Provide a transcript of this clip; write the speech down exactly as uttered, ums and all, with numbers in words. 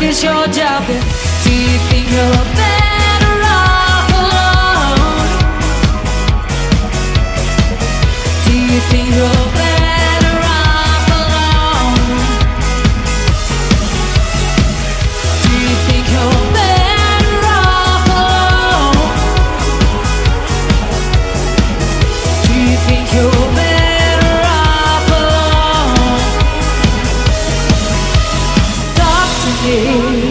is your job? Do you think you're better off alone? Do you think you're better off alone? Do you think you're better off alone? Do you think you're better off alone? Talk to me.